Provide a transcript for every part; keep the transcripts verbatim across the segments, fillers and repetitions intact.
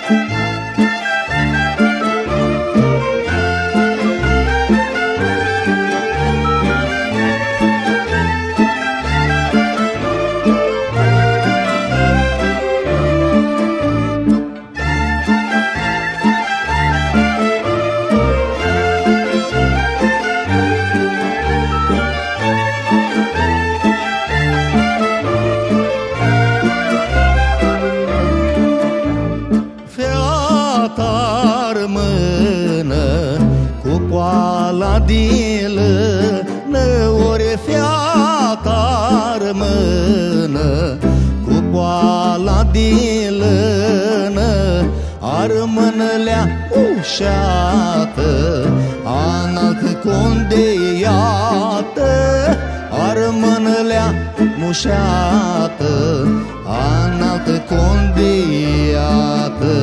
Cu poala din lână, ori fiata-r mână, cu poala din lână, ar mânălea ușată, analt condeiată, ar mânălea mușată, analt condeiată.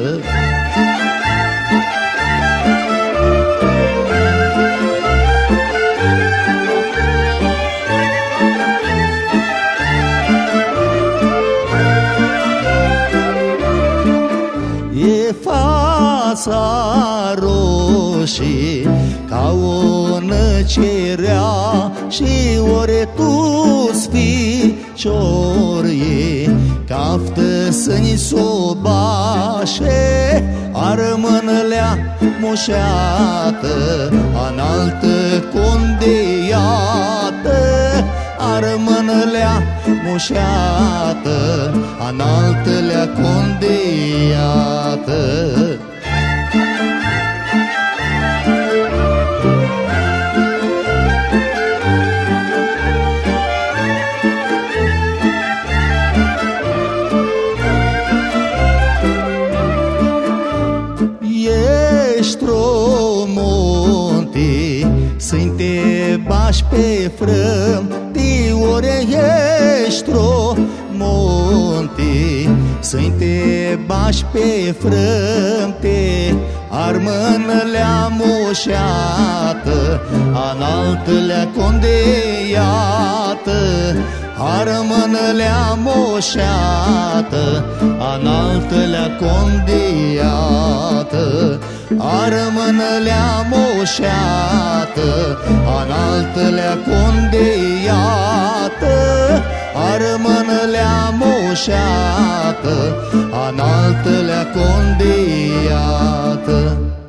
E fața roșie ca o năcerea, și ori tu-ți ficiorie caftă să-ni sobașe, ar mânălea moșeată, înaltă condeiată, ar mânălea moșeată, înaltă-lea condeiată. Eștromonte, să-i te bași pe frânte, ori eștromonte, să-i te bași pe frânte, ar mânălea moșeată, înaltă-lea condeiată, ar mânălea moșeată, înaltă-lea condeiată, ar mânălea moșeată, înaltă-lea condeiată, ar mânălea moșeată, înaltă-lea condeiată.